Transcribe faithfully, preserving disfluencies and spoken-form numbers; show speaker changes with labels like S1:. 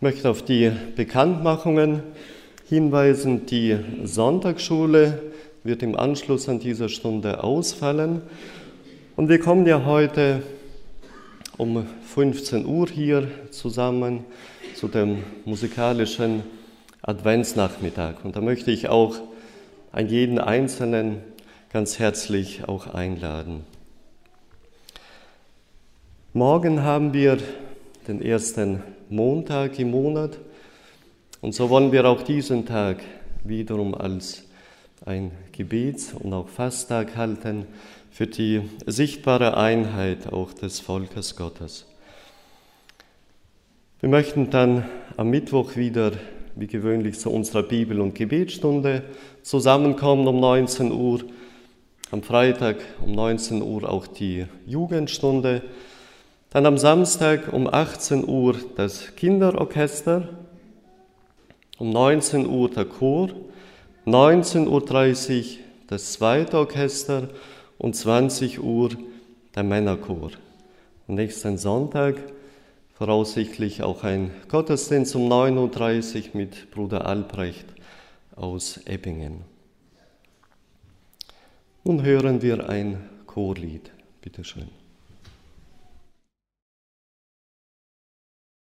S1: Ich möchte auf die Bekanntmachungen hinweisen. Die Sonntagsschule wird im Anschluss an dieser Stunde ausfallen. Und wir kommen ja heute um fünfzehn Uhr hier zusammen zu dem musikalischen Adventsnachmittag. Und da möchte ich auch an jeden Einzelnen ganz herzlich auch einladen. Morgen haben wir den ersten Montag im Monat und so wollen wir auch diesen Tag wiederum als ein Gebets- und auch Fasttag halten für die sichtbare Einheit auch des Volkes Gottes. Wir möchten dann am Mittwoch wieder, wie gewöhnlich, zu unserer Bibel- und Gebetsstunde zusammenkommen um neunzehn Uhr. Am Freitag um neunzehn Uhr auch die Jugendstunde. Dann am Samstag um achtzehn Uhr das Kinderorchester, um neunzehn Uhr der Chor, neunzehn Uhr dreißig das zweite Orchester und zwanzig Uhr der Männerchor. Und nächsten Sonntag voraussichtlich auch ein Gottesdienst um neun Uhr dreißig mit Bruder Albrecht aus Ebbingen. Nun hören wir ein Chorlied. Bitte schön.